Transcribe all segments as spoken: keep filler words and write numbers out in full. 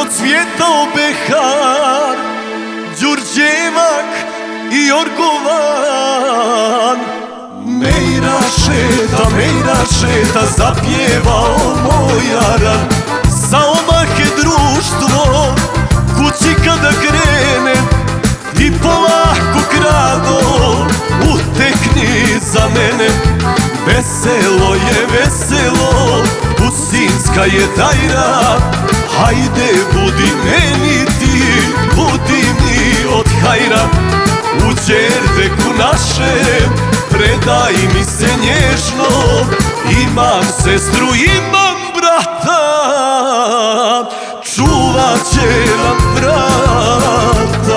procvjetao behar, Đurđevak i Jorgovan. Mejra šeta, Mejra šeta, zapjevao moj jaran. Zaomahe društvo kući kada krene i polako gradom utekni za mene. Veselo je, veselo, Pusinska je dajra, hajde budi meni ti, budi mi od hajra. U Đerdeku našem predaj mi se nježno, imam sestru, imam brata, čuvat će nam brata.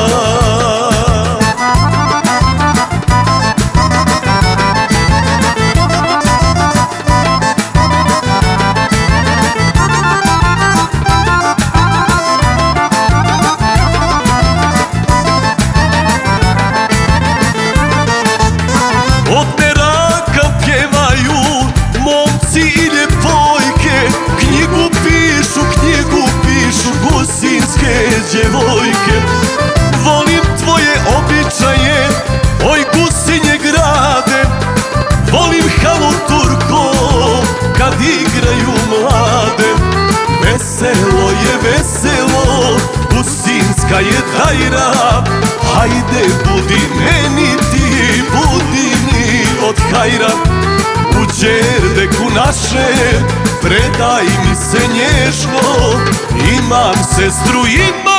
Od meraka pjevaju momci i ljepojke, knjigu pišu, knjigu pišu gusinske djevojke. Volim tvoje običaje, oj Gusinje grade, volim halu Turko kad igraju mlade. Veselo je, veselo, Gusinska je dajra, hajde budi meni ti, budi mi od hajra. U Đerdeku našem predaj mi se nježno, imam sestru, imam